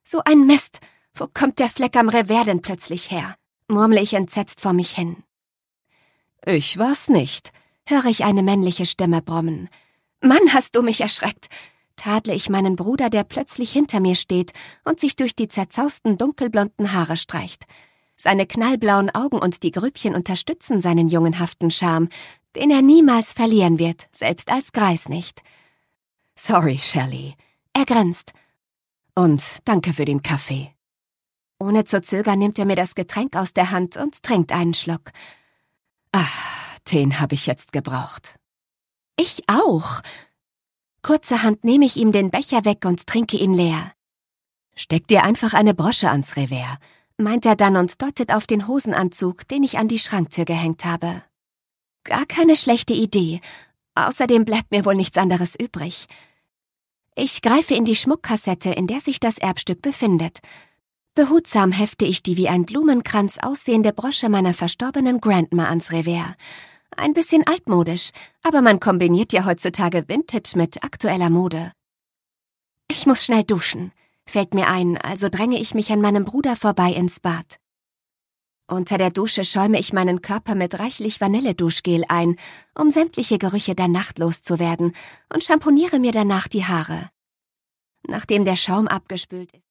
So ein Mist! Wo kommt der Fleck am Revers denn plötzlich her? Murmle ich entsetzt vor mich hin. »Ich war's nicht«, höre ich eine männliche Stimme brummen. »Mann, hast du mich erschreckt«, tadle ich meinen Bruder, der plötzlich hinter mir steht und sich durch die zerzausten dunkelblonden Haare streicht. Seine knallblauen Augen und die Grübchen unterstützen seinen jungenhaften Charme, den er niemals verlieren wird, selbst als Greis nicht. »Sorry, Shelley«, er grinst. »Und danke für den Kaffee.« Ohne zu zögern nimmt er mir das Getränk aus der Hand und trinkt einen Schluck. Den habe ich jetzt gebraucht. Ich auch. Kurzerhand nehme ich ihm den Becher weg und trinke ihn leer. »Steck dir einfach eine Brosche ans Revers«, meint er dann und deutet auf den Hosenanzug, den ich an die Schranktür gehängt habe. Gar keine schlechte Idee. Außerdem bleibt mir wohl nichts anderes übrig. Ich greife in die Schmuckkassette, in der sich das Erbstück befindet. Behutsam hefte ich die wie ein Blumenkranz aussehende Brosche meiner verstorbenen Grandma ans Revers. Ein bisschen altmodisch, aber man kombiniert ja heutzutage Vintage mit aktueller Mode. Ich muss schnell duschen, fällt mir ein, also dränge ich mich an meinem Bruder vorbei ins Bad. Unter der Dusche schäume ich meinen Körper mit reichlich Vanilleduschgel ein, um sämtliche Gerüche der Nacht loszuwerden, und schamponiere mir danach die Haare. Nachdem der Schaum abgespült ist,